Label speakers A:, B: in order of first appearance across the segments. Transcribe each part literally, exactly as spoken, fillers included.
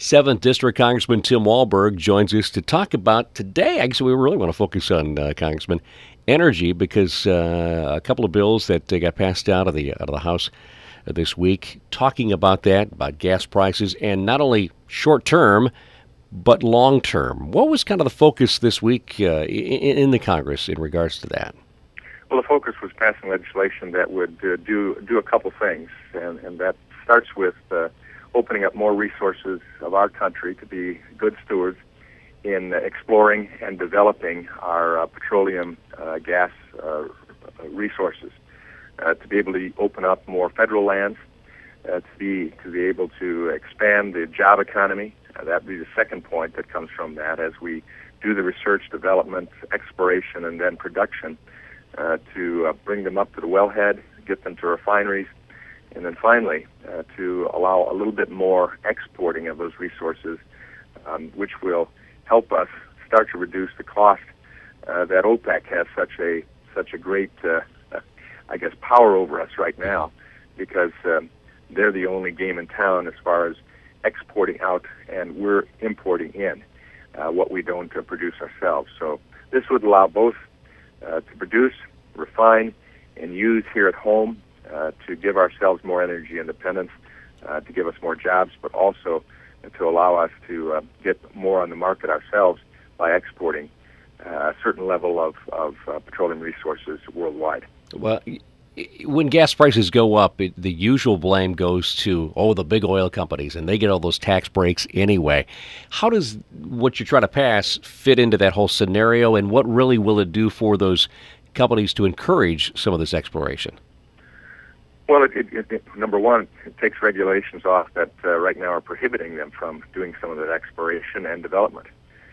A: seventh District Congressman Tim Walberg joins us to talk about today. Actually, we really want to focus on, uh, Congressman, energy, because uh, a couple of bills that uh, got passed out of the out of the House uh, this week, talking about that, about gas prices, and not only short term, but long term. What was kind of the focus this week uh, in, in the Congress in regards to that?
B: Well, the focus was passing legislation that would uh, do do a couple things, and, and that starts with uh, opening up more resources of our country to be good stewards in uh, exploring and developing our uh, petroleum uh, gas uh, resources, uh, to be able to open up more federal lands, uh, to be to be able to expand the job economy. Uh, that would be the second point that comes from that as we do the research, development, exploration, and then production uh, to uh, bring them up to the wellhead, get them to refineries, and then finally uh, to allow a little bit more exporting of those resources, um, which will help us start to reduce the cost uh, that OPEC has such a such a great, uh, I guess, power over us right now, because um, they're the only game in town as far as exporting out, and we're importing in uh, what we don't uh, produce ourselves. So this would allow both uh, to produce, refine, and use here at home uh, to give ourselves more energy independence, uh, to give us more jobs, but also to allow us to uh, get more on the market ourselves by exporting uh, a certain level of, of uh, petroleum resources worldwide.
A: Well, when gas prices go up, it, the usual blame goes to, oh, the big oil companies, and they get all those tax breaks anyway. How does what you're trying to pass fit into that whole scenario, and what really will it do for those companies to encourage some of this exploration?
B: Well, it, it, it, number one, it takes regulations off that uh, right now are prohibiting them from doing some of that exploration and development.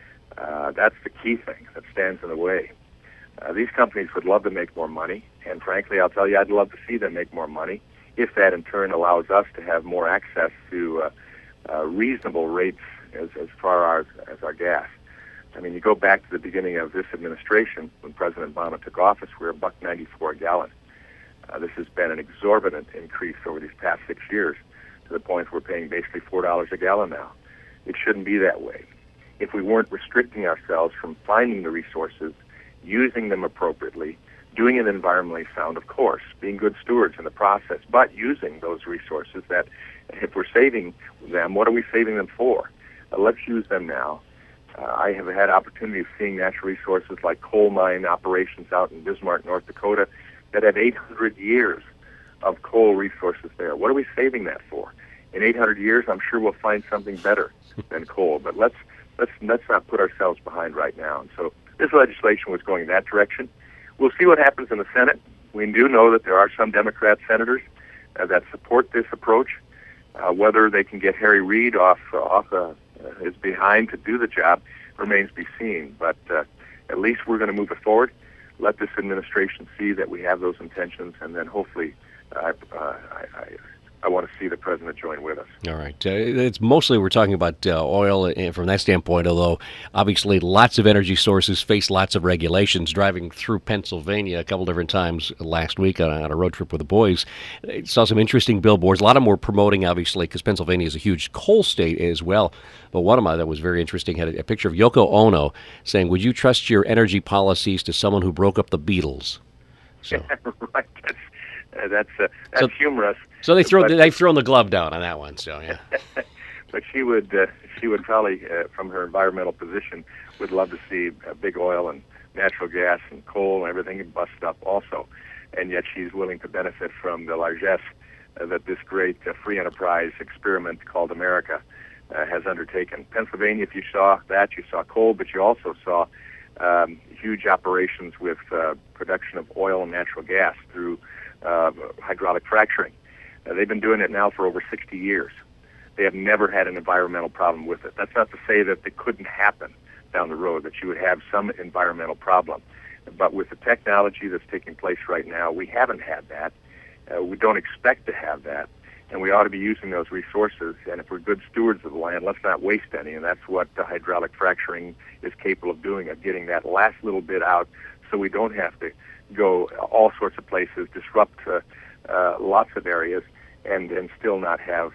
B: Uh, that's the key thing that stands in the way. Uh, these companies would love to make more money, and frankly, I'll tell you, I'd love to see them make more money if that in turn allows us to have more access to uh, uh, reasonable rates as, as far as, as our gas. I mean, you go back to the beginning of this administration, when President Obama took office, we were a buck ninety-four a gallon. Uh, this has been an exorbitant increase over these past six years to the point where we're paying basically four dollars a gallon now. It shouldn't be that way. If we weren't restricting ourselves from finding the resources, using them appropriately, doing it environmentally sound, of course, being good stewards in the process, but using those resources that if we're saving them, what are we saving them for? Uh, let's use them now. Uh, I have had opportunity of seeing natural resources like coal mine operations out in Bismarck, North Dakota, that have eight hundred years of coal resources there. What are we saving that for? In eight hundred years, I'm sure we'll find something better than coal, but let's let's let's not put ourselves behind right now. And so this legislation was going in that direction. We'll see what happens in the Senate. We do know that there are some Democrat senators uh, that support this approach. Uh, whether they can get Harry Reid off uh, off uh, his behind to do the job remains to be seen. But uh, at least we're going to move it forward. Let this administration see that we have those intentions, and then hopefully uh, uh, I, I, I want to see the president join with us.
A: All right. Uh, it's mostly we're talking about uh, oil and from that standpoint, although obviously lots of energy sources face lots of regulations. Driving through Pennsylvania a couple different times last week on a, on a road trip with the boys, I saw some interesting billboards. A lot of them were promoting, obviously, because Pennsylvania is a huge coal state as well. But one of them that was very interesting had a, a picture of Yoko Ono saying, "Would you trust your energy policies to someone who broke up the Beatles?" So.
B: Right. That's uh, that's, uh, that's so, humorous.
A: So they throw
B: but,
A: they've thrown the glove down on that one. So yeah.
B: But she would uh, she would probably, uh, from her environmental position, would love to see uh, big oil and natural gas and coal and everything bust up also, and yet she's willing to benefit from the largesse uh, that this great uh, free enterprise experiment called America uh, has undertaken. Pennsylvania, if you saw that, you saw coal, but you also saw um, huge operations with uh, production of oil and natural gas through uh, hydraulic fracturing. Uh, they've been doing it now for over sixty years. They have never had an environmental problem with it. That's not to say that it couldn't happen down the road, that you would have some environmental problem. But with the technology that's taking place right now, we haven't had that. Uh, we don't expect to have that. And we ought to be using those resources. And if we're good stewards of the land, let's not waste any. And that's what the hydraulic fracturing is capable of doing, of getting that last little bit out so we don't have to go all sorts of places, disrupt uh, uh, lots of areas, and, and still not have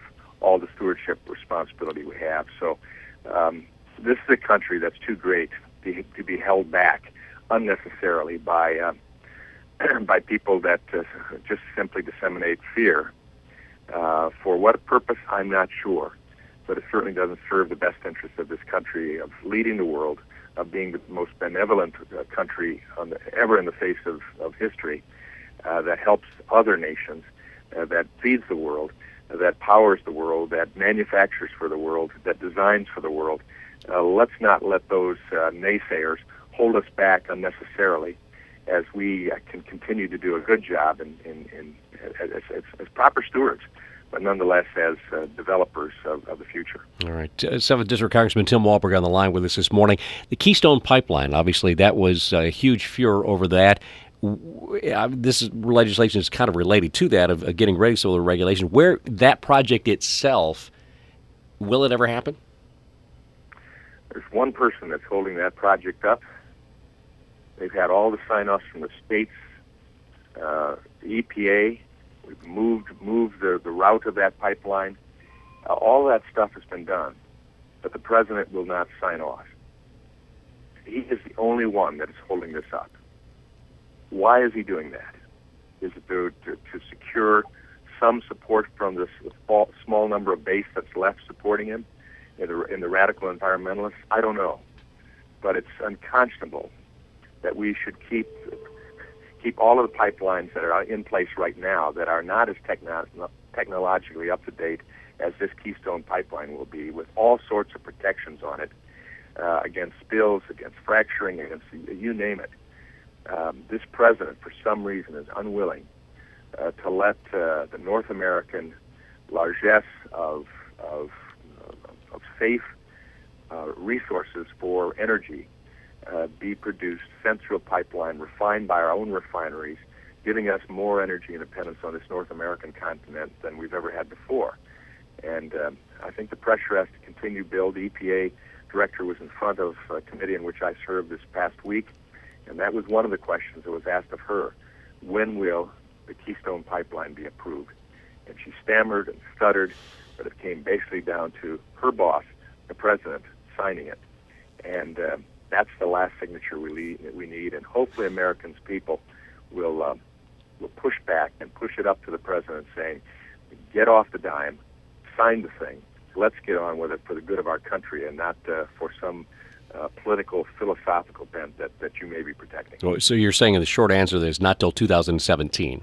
B: all the stewardship responsibility we have. So um, this is a country that's too great to, to be held back unnecessarily by uh, by people that uh, just simply disseminate fear. Uh, for what purpose, I'm not sure, but it certainly doesn't serve the best interests of this country, of leading the world, of being the most benevolent uh, country on the, ever in the face of, of history, uh, that helps other nations, uh, that feeds the world, uh, that powers the world, that manufactures for the world, that designs for the world. Uh, let's not let those uh, naysayers hold us back unnecessarily as we uh, can continue to do a good job in, in, in as, as, as proper stewards, but nonetheless as uh, developers of, of the future.
A: All right. Uh, seventh District Congressman Tim Walberg on the line with us this morning. The Keystone Pipeline, obviously, that was a huge furor over that. Uh, this is, legislation is kind of related to that, of, of getting ready for the regulation. Where that project itself, will it ever happen?
B: There's one person that's holding that project up. They've had all the sign-offs from the states, uh, the E P A. We've moved moved the, the route of that pipeline. Uh, all that stuff has been done, but the president will not sign off. He is the only one that is holding this up. Why is he doing that? Is it to, to, to secure some support from this small number of base that's left supporting him in the, in the radical environmentalists? I don't know. But it's unconscionable that we should keep keep all of the pipelines that are in place right now that are not as techno- technologically up to date as this Keystone Pipeline will be, with all sorts of protections on it uh, against spills, against fracturing, against you name it. Um, this president, for some reason, is unwilling uh, to let uh, the North American largesse of of, of safe uh, resources for energy Uh, be produced, sent through a pipeline, refined by our own refineries, giving us more energy independence on this North American continent than we've ever had before. And um, I think the pressure has to continue to build. The E P A director was in front of a committee in which I served this past week, and that was one of the questions that was asked of her. When will the Keystone Pipeline be approved? And she stammered and stuttered, but it came basically down to her boss, the president, signing it. And um, that's the last signature we need, we need, and hopefully Americans people will uh, will push back and push it up to the president, saying, "Get off the dime, sign the thing. Let's get on with it for the good of our country, and not uh, for some uh, political, philosophical bent that, that you may be protecting."
A: So you're saying the short answer is not till two thousand seventeen.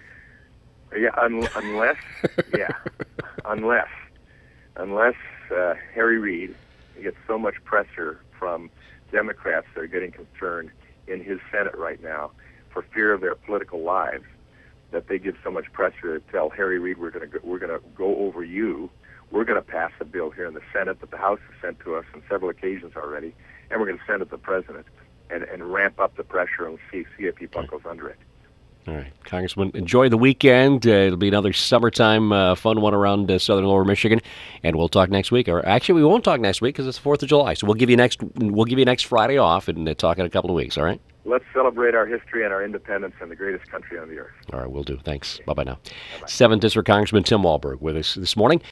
B: Yeah, un- unless, yeah, unless, unless uh, Harry Reid gets so much pressure from Democrats that are getting concerned in his Senate right now for fear of their political lives, that they give so much pressure to tell Harry Reid, we're going to we're going to go over you. We're going to pass a bill here in the Senate that the House has sent to us on several occasions already, and we're going to send it to the president and, and ramp up the pressure and see see if he buckles under it.
A: All right, Congressman, enjoy the weekend. Uh, it'll be another summertime uh, fun one around uh, southern Lower Michigan, and we'll talk next week. Or actually, we won't talk next week because it's the Fourth of July. So we'll give you next we'll give you next Friday off and uh, talk in a couple of weeks. All right.
B: Let's celebrate our history and our independence and the greatest country on the earth.
A: All right, we'll do. Thanks. Okay. Bye bye now. Bye-bye. seventh District Congressman Tim Walberg with us this morning.